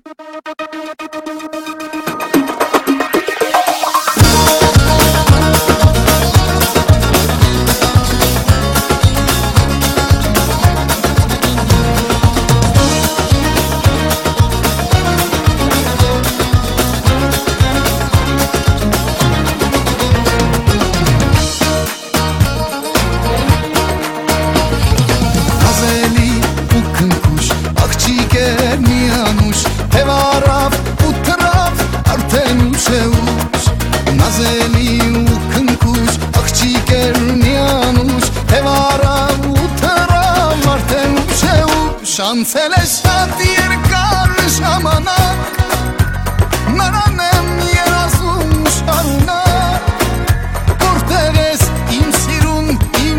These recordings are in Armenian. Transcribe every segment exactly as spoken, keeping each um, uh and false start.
Շանցել է շատ երկար ժամանակ, նրան եմ երազում շարունակ, որտեղ ես իմ սիրուն իմ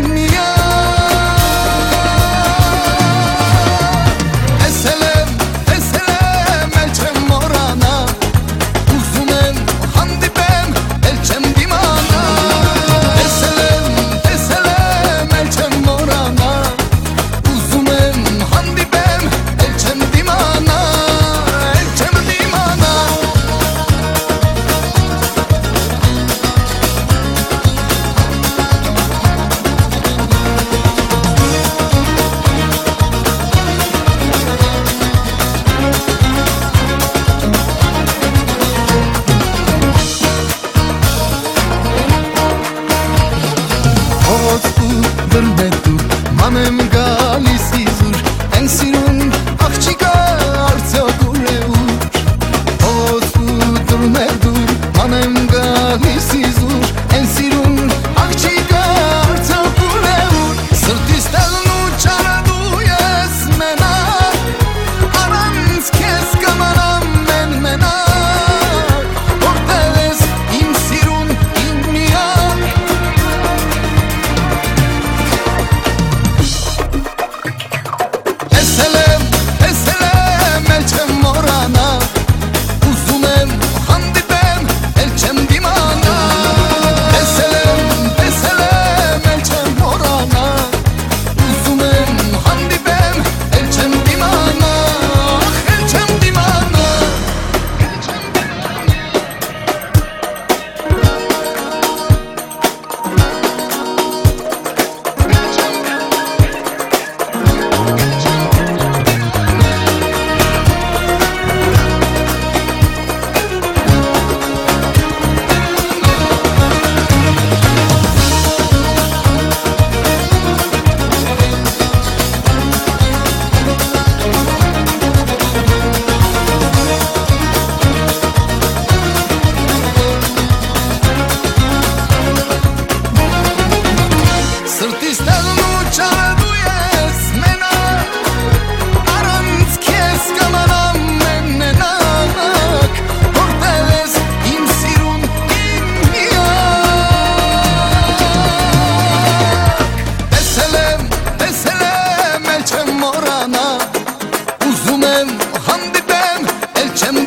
միակ։ Տեսել եմ, տեսել եմ, էլ չեմ մոռանա, ուզում եմ հանդիպեմ, էլ չեմ դիմանա։ Տեսել եմ, տեսել եմ, էլ չեմ մոռանա, ուզում եմ հանդիպեմ, էլ չեմ դիմանա, էլ չեմ դիմանա։ Հոց ու դրմետուր, մանեմ գալիս իզուր, են սիրուն աղջիկա արդյոք ուր է ուր։ Հոց ու դրմետուր, մանեմ գալիս իզուր, են սիրուն աղջիկա արդյոք ուր է ուր։ Սրտիս տեղն ու ճարը դու ես մենակ, առանց քեզ կմնամ մեն մենակ, որտեղ ես իմ սիրուն իմ միակ։ Տեսել եմ, տեսել եմ, էլ չեմ մոռանա, ուզում եմ հանդիպեմ, էլ չեմ դիմանա։ Տեսել եմ, տեսել եմ, էլ չեմ մոռանա, ուզում եմ հանդիպեմ, էլ չեմ դիմանա, էլ չեմ դիմանա։ Սրտիս տեղն ու ճարը դու ես մենակ, առանց քեզ կմնամ մեն մենակ, որտեղ ես իմ սիրուն իմ միակ։ Տեսել եմ, տեսել եմ, էլ չեմ մոռանա, ուզում եմ հանդիպեմ, էլ չեմ